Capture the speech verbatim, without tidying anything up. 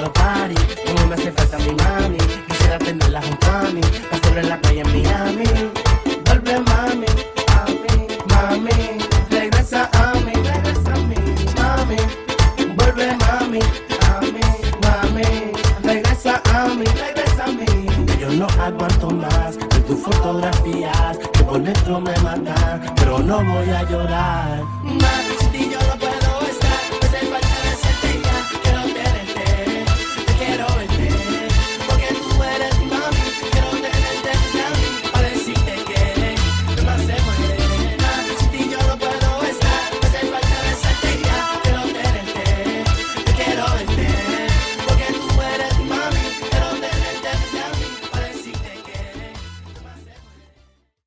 quiero party, como me hace falta mi mami. Quisiera tenerla junto a mí, hacerlo en la playa en Miami. Vuelve mami, a mí, mami, regresa a mí, regresa a mí, mami. Vuelve mami, a mí, mami, regresa a mí, regresa a mí. Yo no aguanto más de tus fotografías que por dentro me matan, pero no voy a llorar. Mata